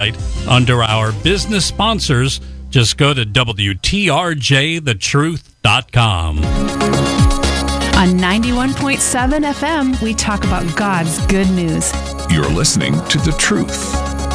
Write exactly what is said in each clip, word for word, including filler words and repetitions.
website under our business sponsors. Just go to W T R J the truth dot com. On ninety-one point seven F M, we talk about God's good news. You're listening to The Truth.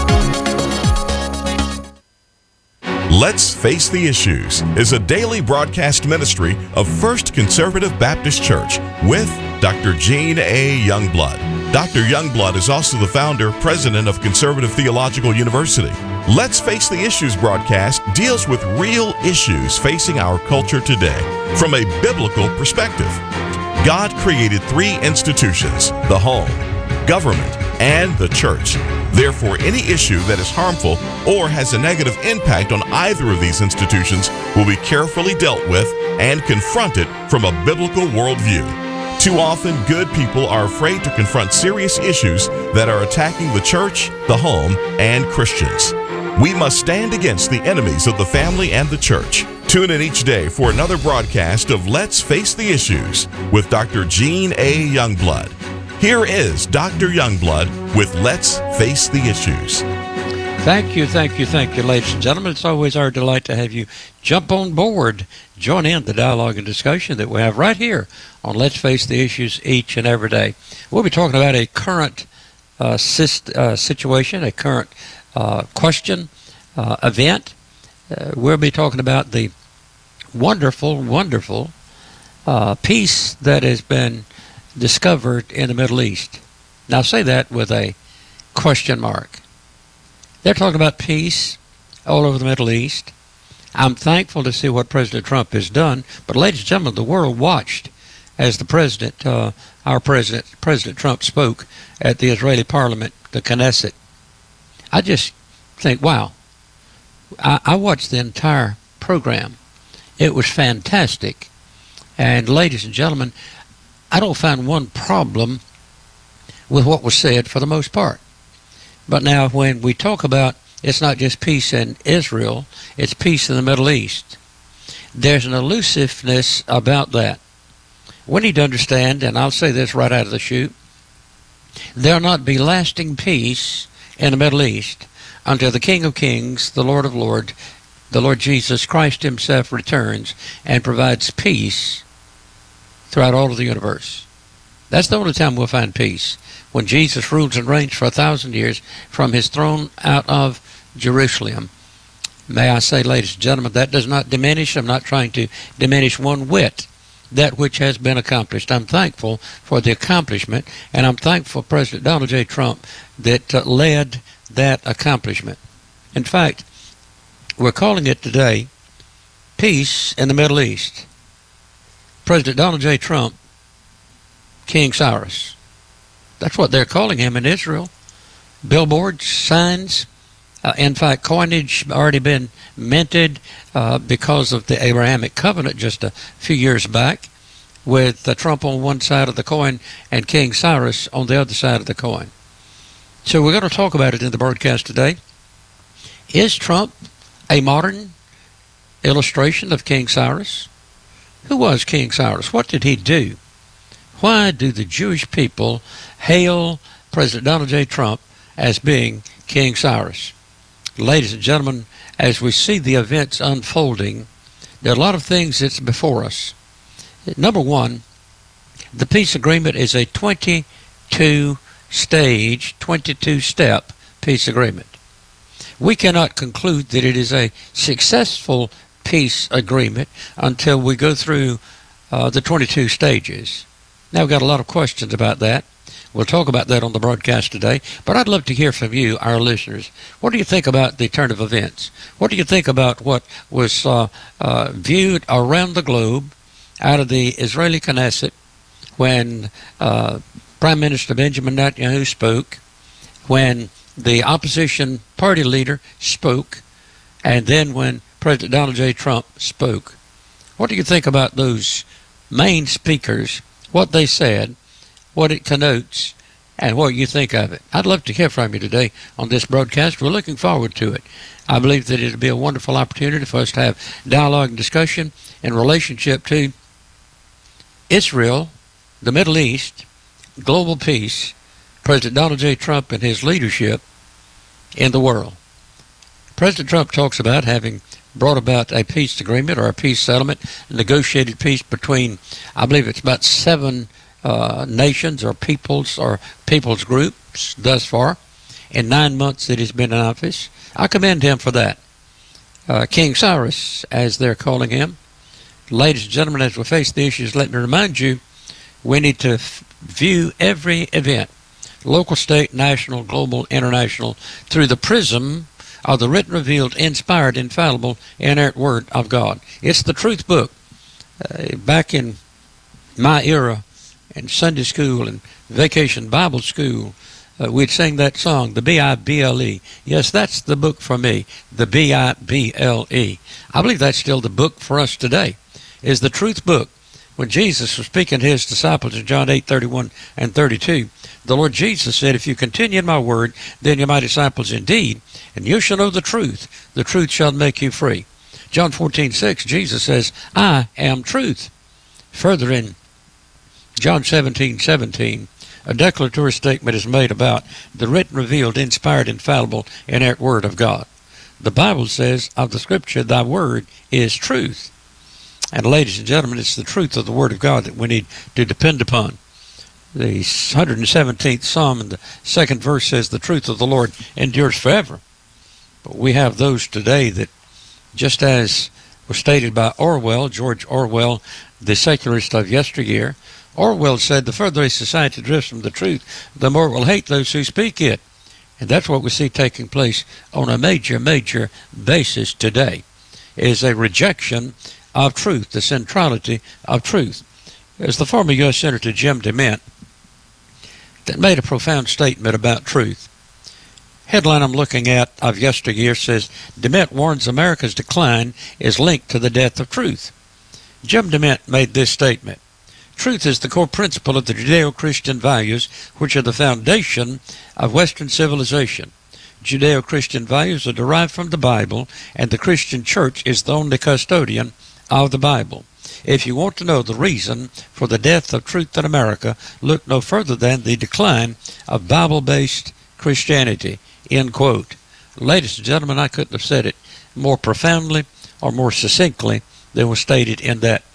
Let's Face the Issues is a daily broadcast ministry of First Conservative Baptist Church with Doctor Gene A. Youngblood. Doctor Youngblood is also the founder, president of Conservative Theological University. Let's Face the Issues broadcast deals with real issues facing our culture today from a biblical perspective. God created three institutions: the home, government, and the church. Therefore, any issue that is harmful or has a negative impact on either of these institutions will be carefully dealt with and confronted from a biblical worldview. Too often, good people are afraid to confront serious issues that are attacking the church, the home, and Christians. We must stand against the enemies of the family and the church. Tune in each day for another broadcast of Let's Face the Issues with Doctor Gene A. Youngblood. Here is Doctor Youngblood with Let's Face the Issues. Thank you, thank you, thank you, ladies and gentlemen. It's always our delight to have you jump on board, join in the dialogue and discussion that we have right here on Let's Face the Issues each and every day. We'll be talking about a current uh, sist- uh, situation, a current uh, question, uh, event. Uh, we'll be talking about the wonderful, wonderful uh, peace that has been discovered in the Middle East. Now, say that with a question mark. They're talking about peace all over the Middle East. I'm thankful to see what President Trump has done, but ladies and gentlemen, the world watched as the president, uh, our president, President Trump spoke at the Israeli parliament, the Knesset. I just think, wow. I, I watched the entire program. It was fantastic. And ladies and gentlemen, I don't find one problem with what was said for the most part. But now when we talk about it's not just peace in Israel, it's peace in the Middle East, there's an elusiveness about that. We need to understand, and I'll say this right out of the chute, there'll not be lasting peace in the Middle East until the King of Kings, the Lord of Lords, the Lord Jesus Christ himself returns and provides peace throughout all of the universe. That's the only time we'll find peace, when Jesus rules and reigns for a thousand years from his throne out of Jerusalem. May I say, ladies and gentlemen, that does not diminish, I'm not trying to diminish one whit that which has been accomplished. I'm thankful for the accomplishment, and I'm thankful for President Donald J. Trump that uh, led that accomplishment. In fact, we're calling it today Peace in the Middle East. President Donald J. Trump, King Cyrus. That's what they're calling him in Israel. Billboards, signs, uh, in fact, coinage already been minted uh, because of the Abrahamic covenant just a few years back, with uh, Trump on one side of the coin and King Cyrus on the other side of the coin. So we're going to talk about it in the broadcast today. Is Trump a modern illustration of King Cyrus? Who was King Cyrus? What did he do? Why do the Jewish people hail President Donald J. Trump as being King Cyrus? Ladies and gentlemen, as we see the events unfolding, there are a lot of things that's before us. Number one, the peace agreement is a twenty-two stage, twenty-two step peace agreement. We cannot conclude that it is a successful peace agreement until we go through uh, the twenty-two stages. Now, we've got a lot of questions about that. We'll talk about that on the broadcast today, but I'd love to hear from you, our listeners. What do you think about the turn of events? What do you think about what was uh, uh, viewed around the globe out of the Israeli Knesset when uh, Prime Minister Benjamin Netanyahu spoke, when the opposition party leader spoke, and then when President Donald J. Trump spoke? What do you think about those main speakers, what they said, what it connotes, and what you think of it? I'd love to hear from you today on this broadcast. We're looking forward to it. I believe that it'll be a wonderful opportunity for us to have dialogue and discussion in relationship to Israel, the Middle East, global peace, President Donald J. Trump and his leadership in the world. President Trump talks about having brought about a peace agreement or a peace settlement, negotiated peace between, I believe it's about seven uh, nations or peoples or peoples groups thus far in nine months that he's been in office. I commend him for that. Uh, King Cyrus, as they're calling him. Ladies and gentlemen, as we face the issues, let me remind you, we need to f- view every event, local, state, national, global, international, through the prism of the written, revealed, inspired, infallible, inerrant Word of God. It's the truth book. Uh, back in my era, in Sunday school and vacation Bible school, uh, we'd sing that song, the B I B L E. Yes, that's the book for me, the B I B L E. I believe that's still the book for us today, is the truth book. When Jesus was speaking to his disciples in John eight, thirty-one and thirty-two, the Lord Jesus said, if you continue in my word, then you're my disciples indeed, and you shall know the truth. The truth shall make you free. John fourteen, six, Jesus says, I am truth. Further in John seventeen, seventeen, a declaratory statement is made about the written, revealed, inspired, infallible, inerrant Word of God. The Bible says of the Scripture, thy word is truth. And ladies and gentlemen, it's the truth of the Word of God that we need to depend upon. The one hundred seventeenth Psalm in the second verse says, the truth of the Lord endures forever. But we have those today that, just as was stated by Orwell, George Orwell, the secularist of yesteryear, Orwell said, the further a society drifts from the truth, the more it will hate those who speak it. And that's what we see taking place on a major, major basis today, is a rejection of truth, the centrality of truth. There's the former U S Senator Jim DeMint that made a profound statement about truth. Headline I'm looking at of yesteryear says, DeMint warns America's decline is linked to the death of truth. Jim DeMint made this statement. Truth is the core principle of the Judeo-Christian values, which are the foundation of Western civilization. Judeo-Christian values are derived from the Bible, and the Christian church is the only custodian of the Bible. If you want to know the reason for the death of truth in America, look no further than the decline of Bible-based Christianity, end quote. Ladies and gentlemen, I couldn't have said it more profoundly or more succinctly than was stated in that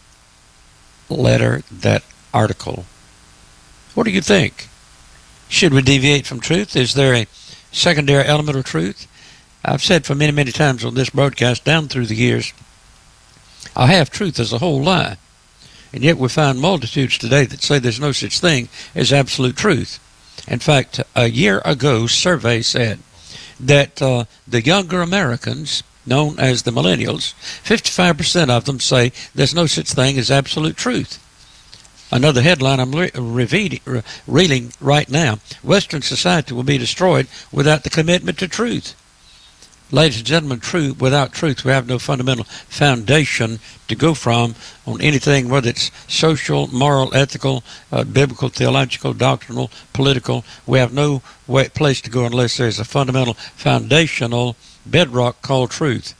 letter, that article. What do you think? Should we deviate from truth? Is there a secondary element of truth? I've said for many, many times on this broadcast down through the years, I have truth as a whole lie. And yet we find multitudes today that say there's no such thing as absolute truth. In fact, a year ago, survey said that uh, the younger Americans, known as the millennials, fifty-five percent of them say there's no such thing as absolute truth. Another headline I'm re- re- re- reading right now, Western society will be destroyed without the commitment to truth. Ladies and gentlemen, truth, without truth, we have no fundamental foundation to go from on anything, whether it's social, moral, ethical, uh, biblical, theological, doctrinal, political. We have no way, place to go unless there's a fundamental, foundational bedrock called truth.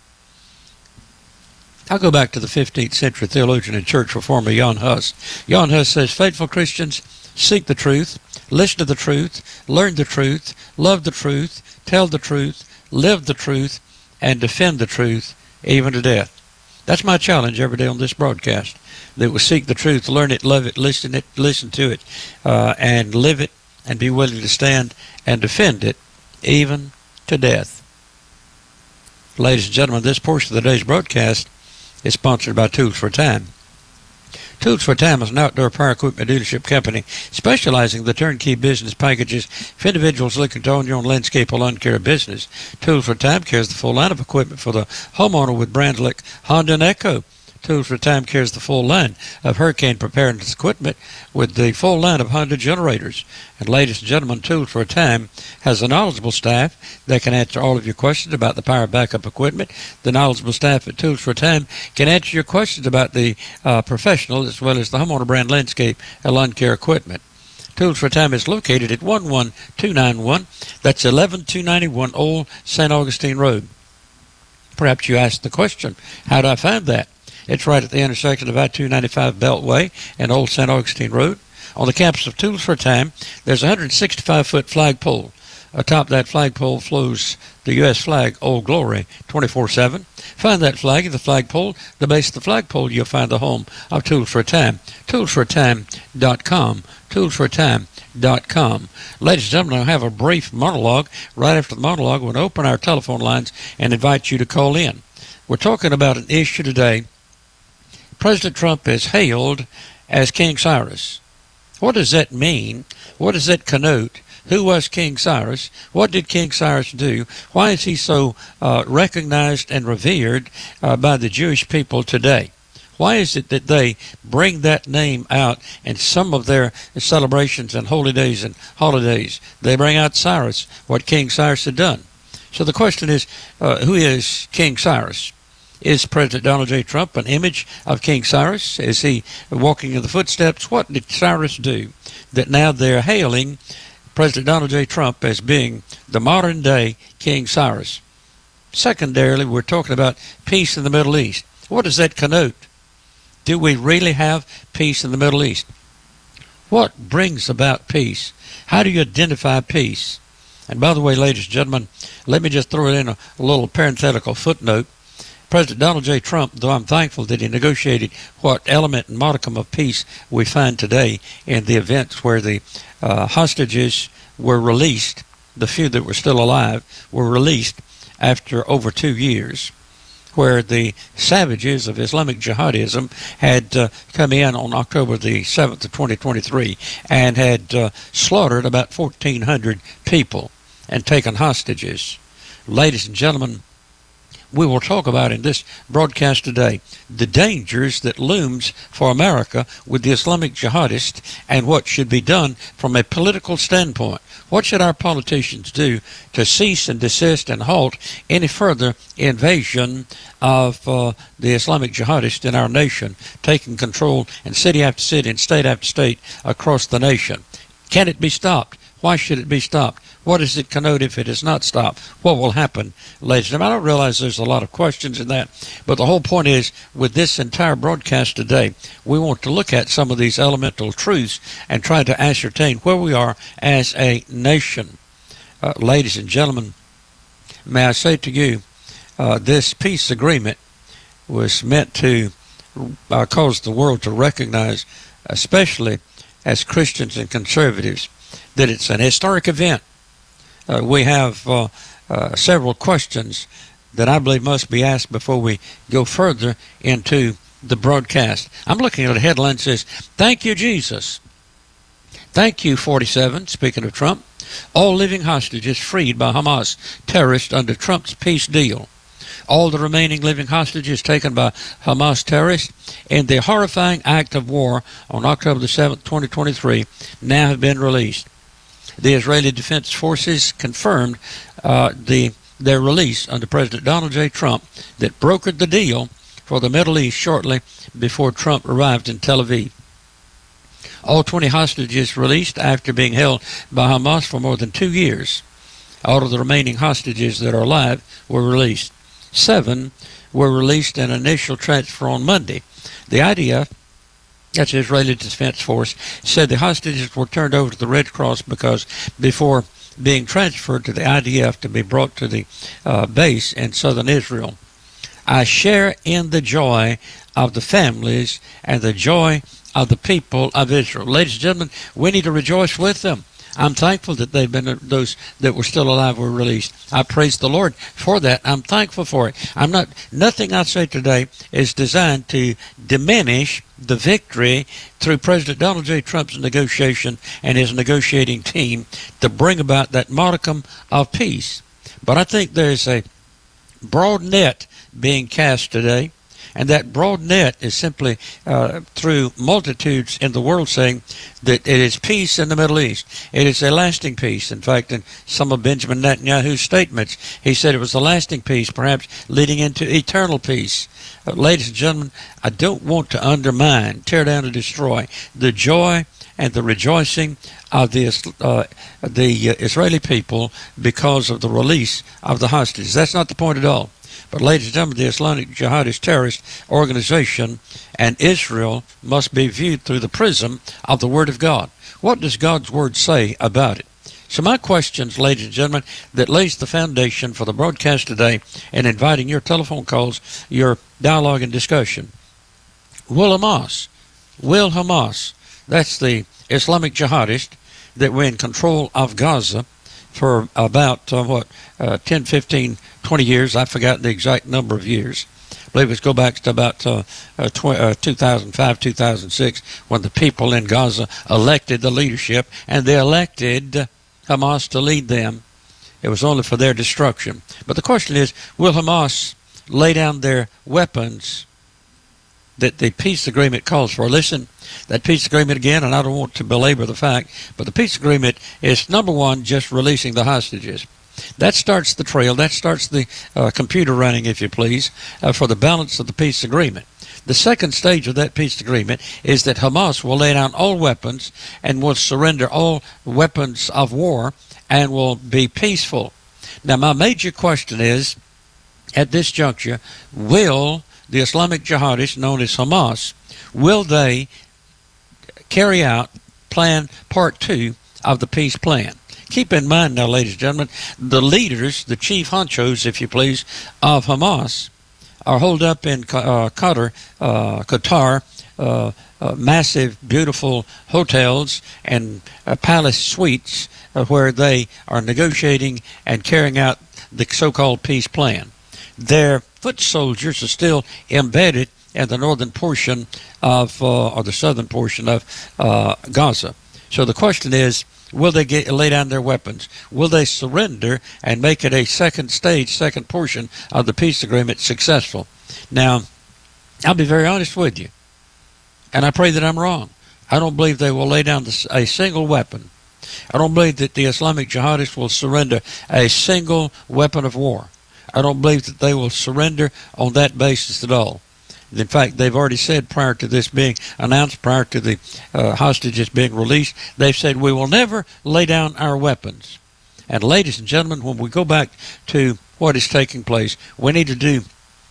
I'll go back to the fifteenth century theologian and church reformer Jan Hus. Jan Hus says, faithful Christians seek the truth, listen to the truth, learn the truth, love the truth, tell the truth, live the truth, and defend the truth, even to death. That's my challenge every day on this broadcast, that we seek the truth, learn it, love it, listen it, listen to it, uh, and live it, and be willing to stand and defend it, even to death. Ladies and gentlemen, this portion of the day's broadcast is sponsored by Tools for Time. Tools for Time is an outdoor power equipment dealership company specializing in the turnkey business packages for individuals looking to own your own landscape or lawn care business. Tools for Time carries the full line of equipment for the homeowner with brands like Honda and Echo. Tools for Time carries the full line of hurricane preparedness equipment with the full line of Honda generators. And ladies and gentlemen, Tools for Time has a knowledgeable staff that can answer all of your questions about the power backup equipment. The knowledgeable staff at Tools for Time can answer your questions about the uh, professional as well as the homeowner brand landscape and lawn care equipment. Tools for Time is located at one one two nine one. That's eleven two ninety-one Old Saint Augustine Road. Perhaps you asked the question, how do I find that? It's right at the intersection of I two ninety-five Beltway and Old Saint Augustine Road. On the campus of Tools for Time, there's a one hundred sixty-five foot flagpole Atop that flagpole flows the U S flag, Old Glory, twenty-four seven. Find that flag at the flagpole. The base of the flagpole, you'll find the home of Tools for a Time. tools for a time dot com. tools for a time dot com. Ladies and gentlemen, I'll have a brief monologue. Right after the monologue, we'll open our telephone lines and invite you to call in. We're talking about an issue today. President Trump is hailed as King Cyrus. What does that mean? What does that connote? Who was King Cyrus? What did King Cyrus do? Why is he so uh, recognized and revered uh, by the Jewish people today? Why is it that they bring that name out in some of their celebrations and holy days and holidays? They bring out Cyrus, what King Cyrus had done. So the question is, uh, who is King Cyrus? Is President Donald J. Trump an image of King Cyrus? Is he walking in the footsteps? What did Cyrus do that now they're hailing President Donald J. Trump as being the modern-day King Cyrus? Secondarily, we're talking about peace in the Middle East. What does that connote? Do we really have peace in the Middle East? What brings about peace? How do you identify peace? And by the way, ladies and gentlemen, let me just throw in a, a little parenthetical footnote. President Donald J. Trump, though I'm thankful that he negotiated what element and modicum of peace we find today in the events where the uh, hostages were released, the few that were still alive were released after over two years, where the savages of Islamic jihadism had uh, come in on October the seventh of twenty twenty-three and had uh, slaughtered about fourteen hundred people and taken hostages. Ladies and gentlemen, we will talk about in this broadcast today the dangers that looms for America with the Islamic jihadists and what should be done from a political standpoint. What should our politicians do to cease and desist and halt any further invasion of uh, the Islamic jihadists in our nation, taking control in city after city and state after state across the nation? Can it be stopped? Why should it be stopped? What does it connote if it is not stopped? What will happen, ladies and gentlemen? I don't realize there's a lot of questions in that, but the whole point is, with this entire broadcast today, we want to look at some of these elemental truths and try to ascertain where we are as a nation. Uh, ladies and gentlemen, may I say to you, uh, this peace agreement was meant to uh, cause the world to recognize, especially as Christians and conservatives, that it's an historic event. Uh, we have uh, uh, several questions that I believe must be asked before we go further into the broadcast. I'm looking at a headline that says, "Thank you, Jesus." Thank you, forty-seven, speaking of Trump. All living hostages freed by Hamas terrorists under Trump's peace deal. All the remaining living hostages taken by Hamas terrorists in the horrifying act of war on October the seventh, twenty twenty-three, now have been released. The Israeli Defense Forces confirmed uh, the their release under President Donald J. Trump that brokered the deal for the Middle East shortly before Trump arrived in Tel Aviv. All twenty hostages released after being held by Hamas for more than two years. All of the remaining hostages that are alive were released. Seven were released in initial transfer on Monday. The I D F, that's the Israeli Defense Force, said the hostages were turned over to the Red Cross because before being transferred to the I D F to be brought to the uh, base in southern Israel. I share in the joy of the families and the joy of the people of Israel. Ladies and gentlemen, we need to rejoice with them. I'm thankful that they've been, those that were still alive were released. I praise the Lord for that. I'm thankful for it. I'm not, nothing I say today is designed to diminish the victory through President Donald J. Trump's negotiation and his negotiating team to bring about that modicum of peace. But I think there's a broad net being cast today. And that broad net is simply uh, through multitudes in the world saying that it is peace in the Middle East. It is a lasting peace. In fact, in some of Benjamin Netanyahu's statements, he said it was a lasting peace, perhaps leading into eternal peace. Uh, ladies and gentlemen, I don't want to undermine, tear down, and destroy the joy and the rejoicing of the uh, the uh, Israeli people because of the release of the hostages. That's not the point at all. But ladies and gentlemen, the Islamic Jihadist terrorist organization and Israel must be viewed through the prism of the Word of God. What does God's Word say about it? So my questions, ladies and gentlemen, that lays the foundation for the broadcast today and inviting your telephone calls, your dialogue and discussion. Will Hamas, will Hamas, that's the Islamic jihadist that were in control of Gaza for about, uh, what, uh, ten, fifteen, twenty years. I've forgotten the exact number of years. I believe it's go back to about uh, uh, tw- uh, two thousand five, two thousand six, when the people in Gaza elected the leadership, and they elected Hamas to lead them. It was only for their destruction. But the question is, will Hamas lay down their weapons that the peace agreement calls for? Listen, that peace agreement again, and I don't want to belabor the fact, but the peace agreement is, number one, just releasing the hostages. That starts the trail. That starts the uh, computer running, if you please, uh, for the balance of the peace agreement. The second stage of that peace agreement is that Hamas will lay down all weapons and will surrender all weapons of war and will be peaceful. Now, my major question is, at this juncture, will the Islamic jihadists known as Hamas, will they carry out plan part two of the peace plan? Keep in mind now, ladies and gentlemen, the leaders, the chief honchos, if you please, of Hamas are holed up in uh, Qatar, uh, Qatar, uh, uh, massive, beautiful hotels and uh, palace suites uh, where they are negotiating and carrying out the so-called peace plan. Their foot soldiers are still embedded in the northern portion of, uh, or the southern portion of uh, Gaza. So the question is, will they get, lay down their weapons? Will they surrender and make it a second stage, second portion of the peace agreement successful? Now, I'll be very honest with you, and I pray that I'm wrong. I don't believe they will lay down the, a single weapon. I don't believe that the Islamic jihadists will surrender a single weapon of war. I don't believe that they will surrender on that basis at all. In fact, they've already said prior to this being announced, prior to the uh, hostages being released, they've said we will never lay down our weapons. And ladies and gentlemen, when we go back to what is taking place, we need to do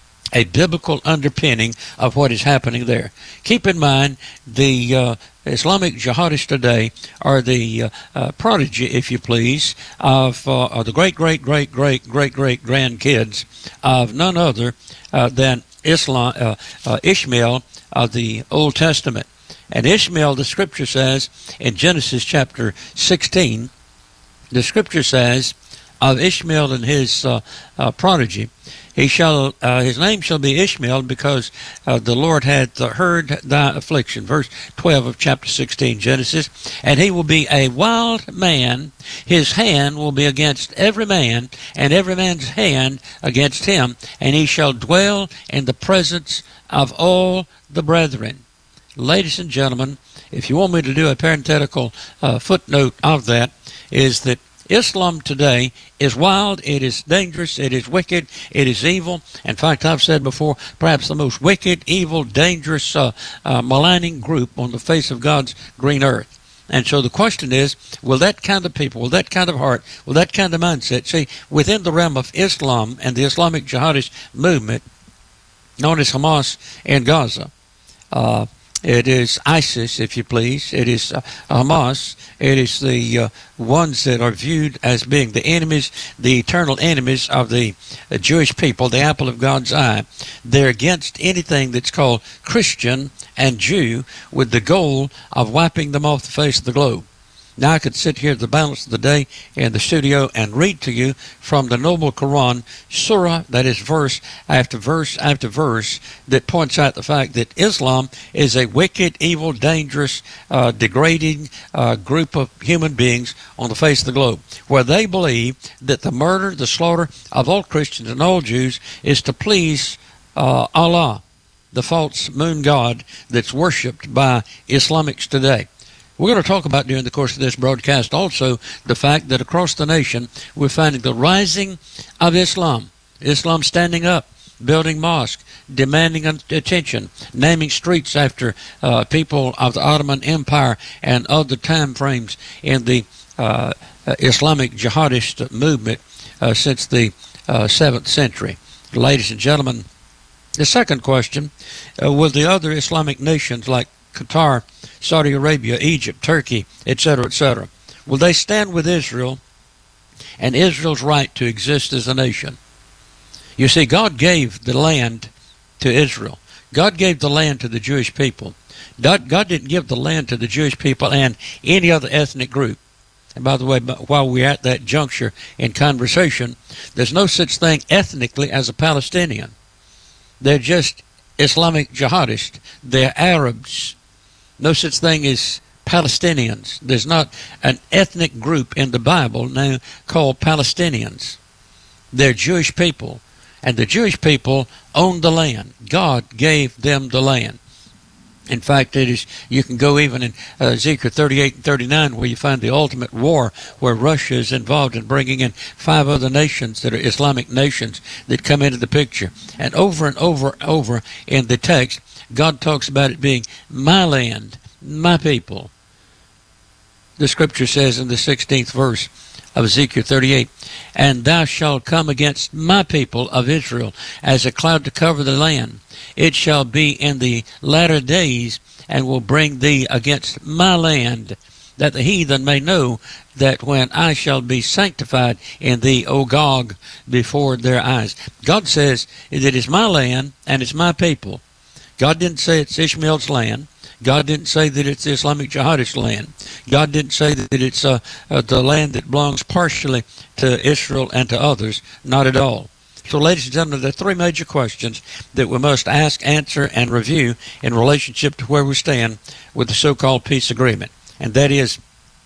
a biblical underpinning of what is happening there. Keep in mind, the uh, Islamic jihadists today are the uh, uh, prodigy, if you please, of uh, are the great, great, great, great, great, great grandkids of none other uh, than Islam, uh, uh, Ishmael of the Old Testament. And Ishmael, the scripture says in Genesis chapter sixteen, the scripture says of Ishmael and his uh, uh, prodigy, he shall uh, his name shall be Ishmael, because uh, the Lord hath heard thy affliction. Verse twelve of chapter sixteen, Genesis. And he will be a wild man. His hand will be against every man, and every man's hand against him. And he shall dwell in the presence of all the brethren. Ladies and gentlemen, if you want me to do a parenthetical uh, footnote of that, is that Islam today is wild, it is dangerous, it is wicked, it is evil. In fact, I've said before, perhaps the most wicked, evil, dangerous, uh, uh, maligning group on the face of God's green earth. And so the question is, will that kind of people, will that kind of heart, will that kind of mindset, see, within the realm of Islam and the Islamic jihadist movement, known as Hamas in Gaza, uh, it is ISIS, if you please. It is uh, Hamas. It is the uh, ones that are viewed as being the enemies, the eternal enemies of the uh, Jewish people, the apple of God's eye. They're against anything that's called Christian and Jew, with the goal of wiping them off the face of the globe. Now I could sit here the balance of the day in the studio and read to you from the Noble Quran, surah, that is verse after verse after verse, that points out the fact that Islam is a wicked, evil, dangerous, uh, degrading uh, group of human beings on the face of the globe, where they believe that the murder, the slaughter of all Christians and all Jews is to please uh, Allah, the false moon god that's worshipped by Islamics today. We're going to talk about during the course of this broadcast also the fact that across the nation we're finding the rising of Islam. Islam standing up, building mosques, demanding attention, naming streets after uh, people of the Ottoman Empire and other time frames in the uh, Islamic jihadist movement uh, since the uh, seventh century. Ladies and gentlemen, the second question, uh, will the other Islamic nations like Qatar, Saudi Arabia, Egypt, Turkey, et cetera, et cetera, Will they stand with Israel and Israel's right to exist as a nation? You see, God gave the land to Israel. God gave the land to the Jewish people. God, God didn't give the land to the Jewish people and any other ethnic group. And by the way, while we're at that juncture in conversation, there's no such thing ethnically as a Palestinian. They're just Islamic jihadists. They're Arabs. No such thing as Palestinians. There's not an ethnic group in the Bible now called Palestinians. They're Jewish people. And the Jewish people own the land. God gave them the land. In fact, it is. You can go even in uh, Ezekiel thirty-eight and thirty-nine, where you find the ultimate war, where Russia is involved in bringing in five other nations that are Islamic nations that come into the picture. And over and over and over in the text, God talks about it being my land, my people. The scripture says in the sixteenth verse of Ezekiel thirty-eight, and thou shalt come against my people of Israel as a cloud to cover the land. It shall be in the latter days, and will bring thee against my land, that the heathen may know that when I shall be sanctified in thee, O Gog, before their eyes. God says that it is my land and it's my people. God didn't say it's Ishmael's land. God didn't say that it's the Islamic jihadist land. God didn't say that it's uh, uh, the land that belongs partially to Israel and to others. Not at all. So, ladies and gentlemen, there are three major questions that we must ask, answer, and review in relationship to where we stand with the so-called peace agreement. And that is,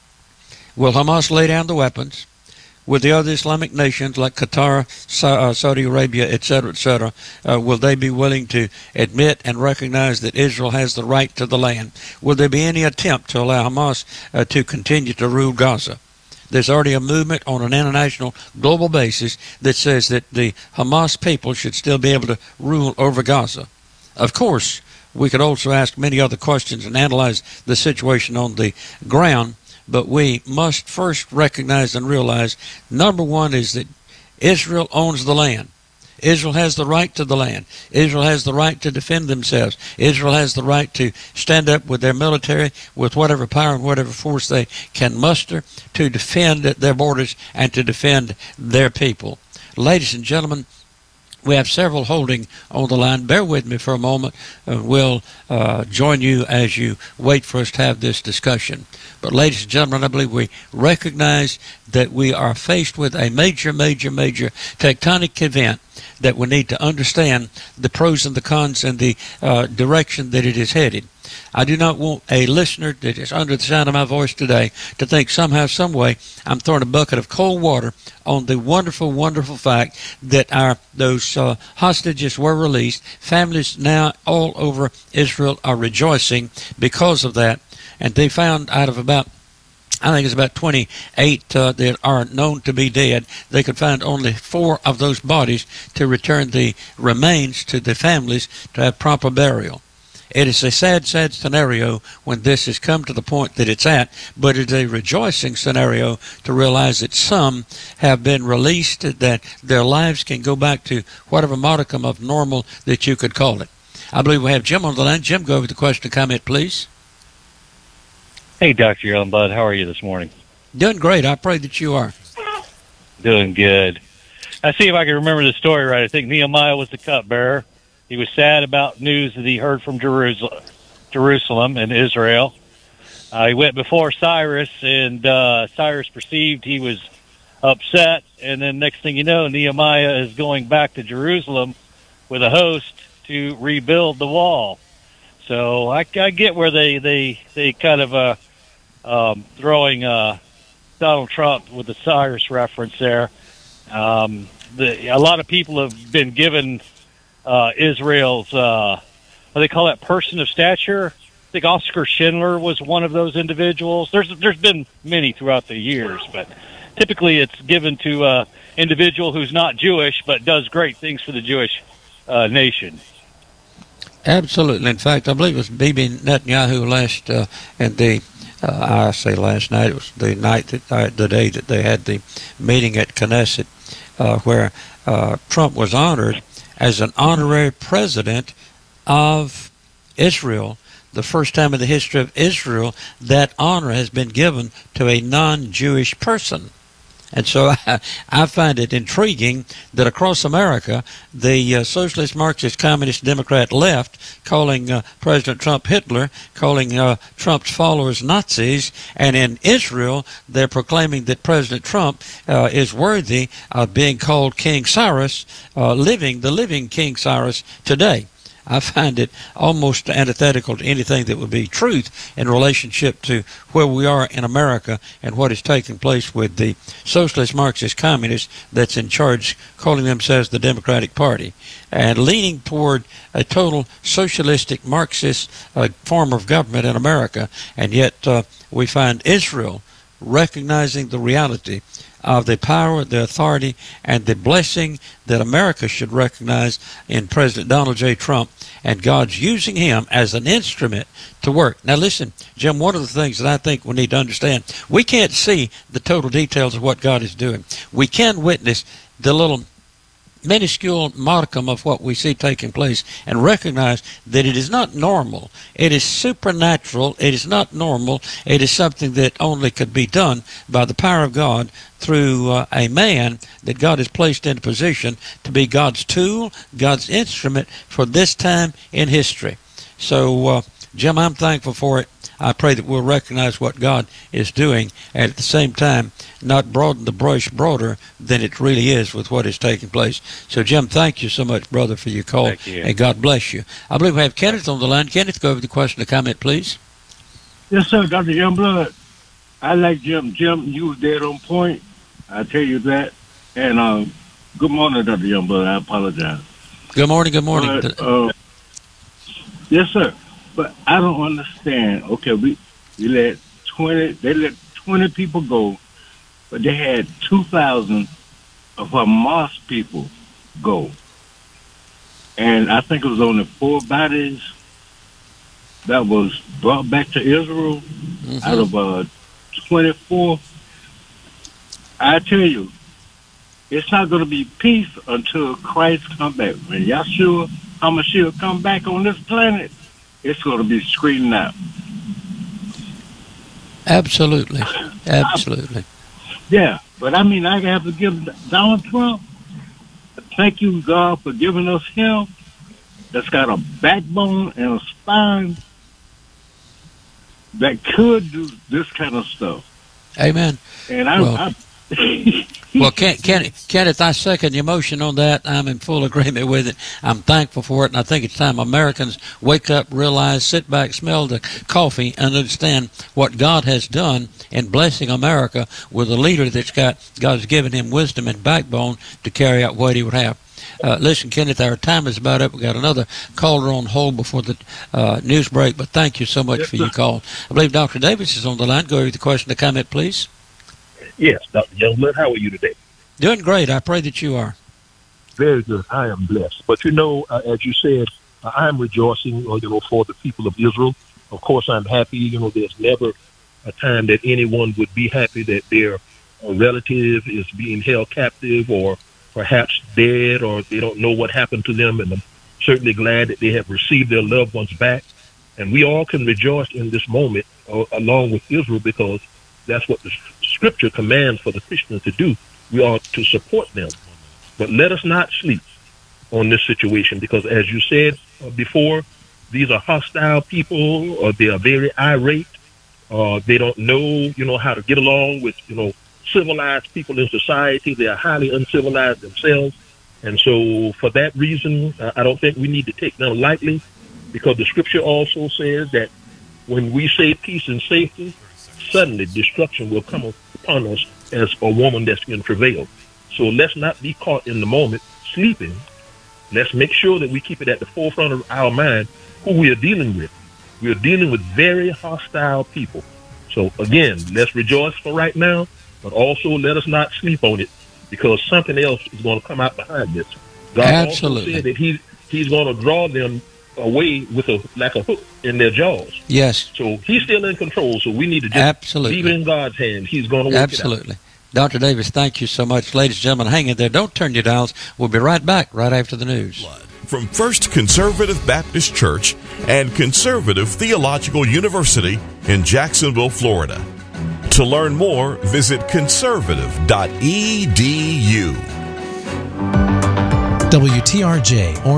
will Hamas lay down the weapons? Will the other Islamic nations like Qatar, Saudi Arabia, et cetera, et cetera, uh, will they be willing to admit and recognize that Israel has the right to the land? Will there be any attempt to allow Hamas uh, to continue to rule Gaza? There's already a movement on an international global basis that says that the Hamas people should still be able to rule over Gaza. Of course, we could also ask many other questions and analyze the situation on the ground, but we must first recognize and realize, number one is that Israel owns the land. Israel has the right to the land. Israel has the right to defend themselves. Israel has the right to stand up with their military, with whatever power and whatever force they can muster, to defend their borders and to defend their people. Ladies and gentlemen, we have several holding on the line. Bear with me for a moment. Uh, we'll uh, join you as you wait for us to have this discussion. But ladies and gentlemen, I believe we recognize that we are faced with a major, major, major tectonic event that we need to understand the pros and the cons and the uh, direction that it is headed. I do not want a listener that is under the sound of my voice today to think somehow, some way, I'm throwing a bucket of cold water on the wonderful, wonderful fact that our those uh, hostages were released. Families now all over Israel are rejoicing because of that. And they found out of about, I think it's about twenty-eight uh, that are known to be dead. They could find only four of those bodies to return the remains to the families to have proper burial. It is a sad, sad scenario when this has come to the point that it's at, but it's a rejoicing scenario to realize that some have been released, that their lives can go back to whatever modicum of normal that you could call it. I believe we have Jim on the line. Jim, go over the question and comment, please. Hey, Doctor Youngblood, how are you this morning? Doing great. I pray that you are. Doing good. I see if I can remember the story right. I think Nehemiah was the cupbearer. He was sad about news that he heard from Jerusalem, Jerusalem and Israel. Uh, he went before Cyrus, and uh, Cyrus perceived he was upset. And then next thing you know, Nehemiah is going back to Jerusalem with a host to rebuild the wall. So I, I get where they, they, they kind of uh, um, throwing uh, Donald Trump with the Cyrus reference there. Um, the, a lot of people have been given uh, Israel's, uh, what do they call that, person of stature? I think Oscar Schindler was one of those individuals. There's There's been many throughout the years, but typically it's given to an uh, individual who's not Jewish but does great things for the Jewish uh, nation. Absolutely. In fact, I believe it was Bibi Netanyahu last, uh, and the, uh, I say last night, it was the night, that uh, the day that they had the meeting at Knesset, uh, where uh, Trump was honored as an honorary president of Israel, the first time in the history of Israel that honor has been given to a non-Jewish person. And so I, I find it intriguing that across America, the uh, socialist, Marxist, communist, Democrat left, calling uh, President Trump Hitler, calling uh, Trump's followers Nazis, and in Israel, they're proclaiming that President Trump uh, is worthy of being called King Cyrus, uh, living the living King Cyrus today. I find it almost antithetical to anything that would be truth in relationship to where we are in America and what is taking place with the socialist, Marxist, communists that's in charge, calling themselves the Democratic Party, and leaning toward a total socialistic, Marxist uh, form of government in America. And yet uh, we find Israel recognizing the reality of the power, the authority, and the blessing that America should recognize in President Donald J. Trump, and God's using him as an instrument to work. Now listen, Jim, one of the things that I think we need to understand, we can't see the total details of what God is doing. We can witness the little minuscule modicum of what we see taking place and recognize that it is not normal. It is supernatural. It is not normal. It is something that only could be done by the power of God through uh, a man that God has placed in a position to be God's tool, God's instrument for this time in history. So, uh, Jim, I'm thankful for it. I pray that we'll recognize what God is doing, and at the same time not broaden the brush broader than it really is with what is taking place. So, Jim, thank you so much, brother, for your call, Thank you. and God bless you. I believe we have Kenneth on the line. Kenneth, go over the question or comment, please. Yes, sir, Doctor Youngblood. I like Jim. Jim, you was dead on point. I tell you that. And uh, good morning, Doctor Youngblood. I apologize. Good morning, good morning. But, uh, yes, sir. But I don't understand. Okay, we, we let twenty. They let twenty people go, but they had two thousand of Hamas people go, and I think it was only four bodies that was brought back to Israel mm-hmm. out of uh, twenty-four. I tell you, it's not going to be peace until Christ come back. When Yahshua HaMashiach come back on this planet, it's going to be screaming out. Absolutely. Absolutely. Yeah, but I mean, I have to give Donald Trump, thank you, God, for giving us him that's got a backbone and a spine that could do this kind of stuff. Amen. And I... Well, I Well, Ken, Ken, Kenneth, I second your motion on that. I'm in full agreement with it. I'm thankful for it, and I think it's time Americans wake up, realize, sit back, smell the coffee, and understand what God has done in blessing America with a leader that's got, God's given him wisdom and backbone to carry out what he would have. Uh, listen, Kenneth, our time is about up. We've got another caller on hold before the uh, news break, but thank you so much yes, for sir. your call. I believe Doctor Davis is on the line. Go over the question or comment, please. Yes, Doctor Youngblood, how are you today? Doing great. I pray that you are. Very good. I am blessed. But, you know, uh, as you said, uh, I am rejoicing, uh, you know, for the people of Israel. Of course, I'm happy. You know, there's never a time that anyone would be happy that their uh, relative is being held captive or perhaps dead, or they don't know what happened to them. And I'm certainly glad that they have received their loved ones back. And we all can rejoice in this moment uh, along with Israel, because that's what the Scripture commands for the Christians to do. We ought to support them. But let us not sleep on this situation, because as you said uh, before, these are hostile people, or they are very irate. Uh, they don't know, you know, how to get along with, you know, civilized people in society. They are highly uncivilized themselves. And so for that reason, uh, I don't think we need to take them lightly, because the Scripture also says that when we say peace and safety, suddenly destruction will come upon us as a woman that's in travail. So let's not be caught in the moment sleeping. Let's make sure that we keep it at the forefront of our mind who we are dealing with. We are dealing with very hostile people. So again, let's rejoice for right now, but also let us not sleep on it, because something else is going to come out behind this. God Absolutely. also said that he, he's going to draw them away with a like a hook in their jaws. Yes. So he's still in control. So we need to just Absolutely. leave it in God's hands. He's going to work Absolutely. it out. Doctor Davis, thank you so much. Ladies and gentlemen, hang in there. Don't turn your dials. We'll be right back right after the news. From First Conservative Baptist Church and Conservative Theological University in Jacksonville, Florida. To learn more, visit conservative dot e d u. W T R J